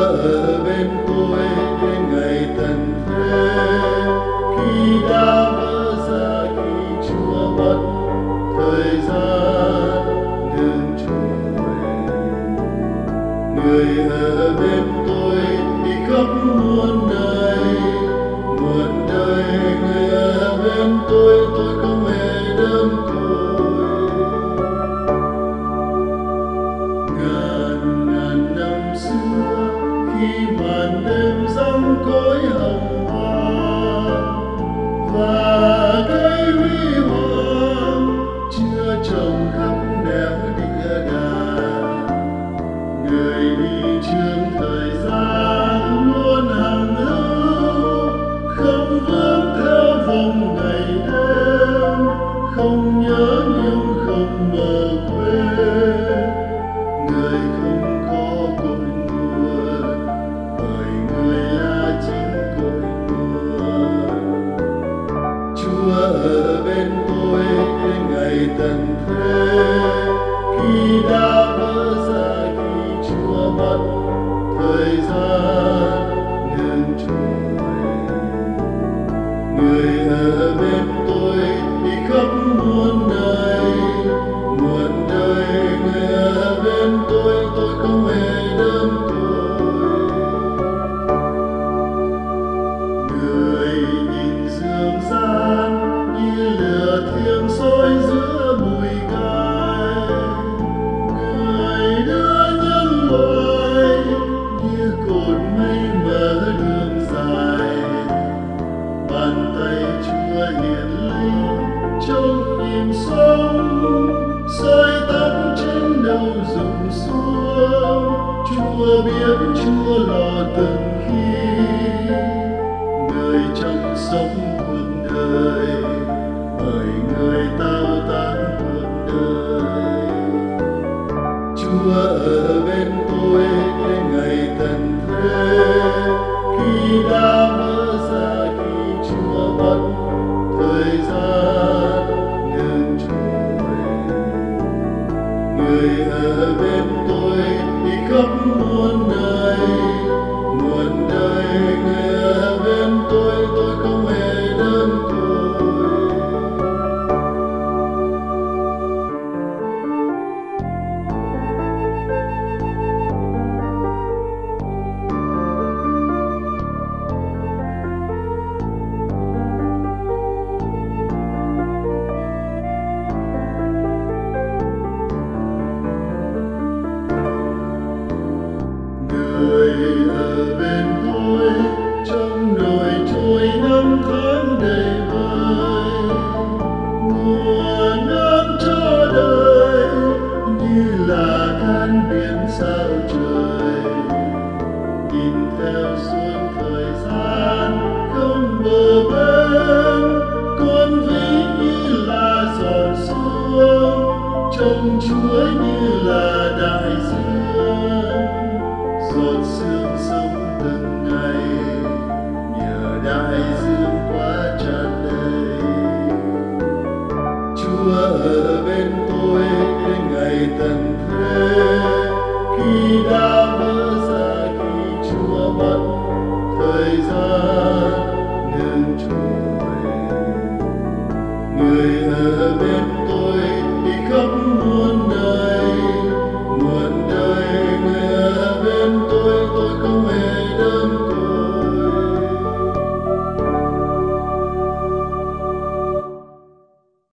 ở bên tôi đến ngày tận thế, khi đã vỡ ra, khi Chúa mất thời gian ngừng trôi. Người ở bên tôi đi khắp muôn đời, người ở bên tôi không hề đơn côi. Ngàn năm xưa, khi màn đêm giăng cõi hồng hoa và cây huy hoàng chưa trồng khắp nẻo địa đàng, người đi chương thời gian luôn hàng hữu, không vướng theo vòng ngày đêm, không nhớ nhưng không mơ quên. Người không có cội nguồn, bởi người là chính cội nguồn. Chúa ở bên tôi đến ngày tận thế, khi đã vỡ ra, khi Chúa mất thời gian ngừng trôi. Người ở bên tôi đi khắp muôn đời, người ở bên tôi không hề đơn côi. Người nhìn dương gian như lửa thiêng soi giữa bụi gai, người đưa nhân loại như cột mây mở đường dài. Bàn tay Chúa hiển linh trong nhịp sống, sợi tóc trên đầu rụng xuống. Chúa biết, Chúa lo từng khi, người trong sống cuộc đời, bởi người tao tán cuộc đời. Chúa ở bên tôi đến ngày tận thế, khi đã vỡ ra, khi Chúa mất thời gian ngừng trôi. Người ở bên tôi đi khắp muôn đời, người ở bên tôi không hề đơn côi. Người ở bên tôi trong nồi trôi năm tháng đầy vơi, nguồn ơn cho đời như là cán biển sao trời. Nhìn theo suốt thời gian không bờ bến, con ví như là giọt sương, trong Chúa như là đại dương. Giọt sương sống từng